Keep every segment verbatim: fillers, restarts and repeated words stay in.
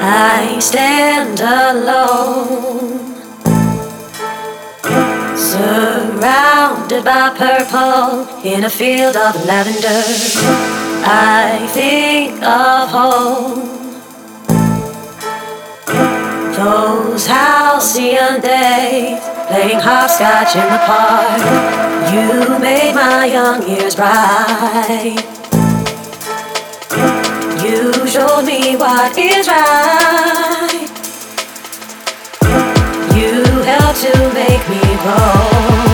I stand alone, surrounded by purple in a field of lavender. I think of home, those halcyon days, playing hopscotch in the park. You made my young years bright. You showed me what is right. You helped to make me grow,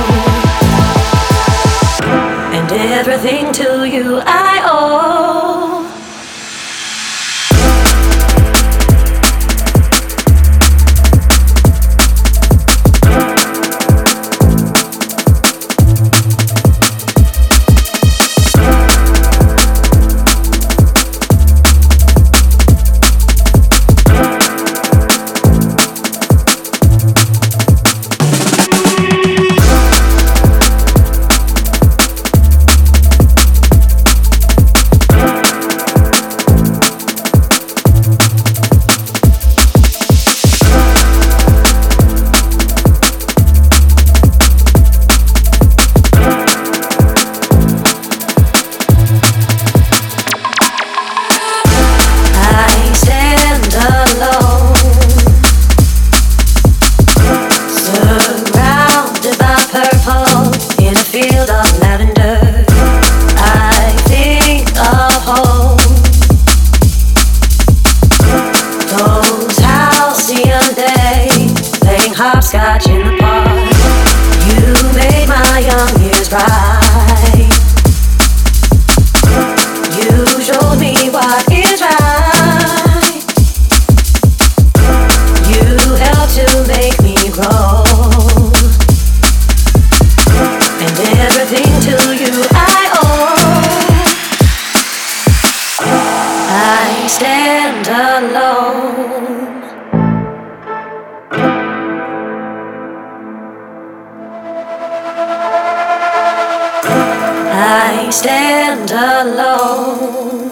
and everything to you I owe. Hopscotch in the park. You made my young years bright. You showed me what is right. You helped to make me grow, and everything to you I owe. I stand alone, I stand alone.